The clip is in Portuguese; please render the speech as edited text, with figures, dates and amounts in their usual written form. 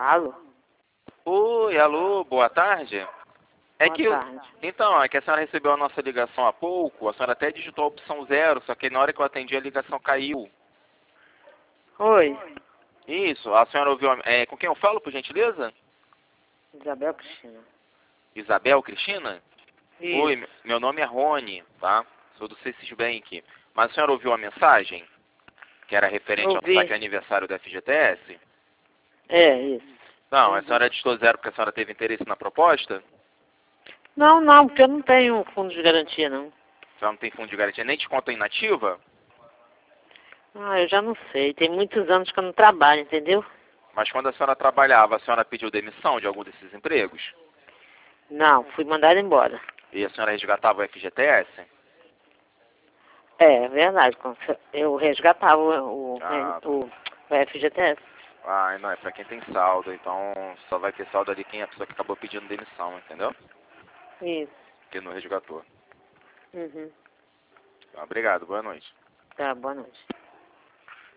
Alô? Oi, alô, boa tarde. Boa tarde. Então, é que a senhora recebeu a nossa ligação há pouco, a senhora até digitou a opção 0, só que na hora que eu atendi a ligação caiu. Oi, Isso, a senhora ouviu, com quem eu falo, por gentileza? Isabel Cristina. Isabel Cristina? Isso. Oi, meu nome é Rony, tá? Sou do Cessis Bank. Mas a senhora ouviu a mensagem? Que era referente ao Ouvi. saque aniversário da FGTS? É, isso. Não, a Entendi. senhora digitou 0 porque a senhora teve interesse na proposta? Não, porque eu não tenho fundo de garantia, não. A senhora não tem fundo de garantia nem de conta inativa? Ah, eu já não sei. Tem muitos anos que eu não trabalho, entendeu? Mas quando a senhora trabalhava, a senhora pediu demissão de algum desses empregos? Não, fui mandada embora. E a senhora resgatava o FGTS? É verdade. Eu resgatava Ah, o FGTS. não, é pra quem tem saldo, então só vai ter saldo ali quem é a pessoa que acabou pedindo demissão, entendeu? Isso. Que não resgatou. Uhum. Então, obrigado, boa noite. Tá, boa noite.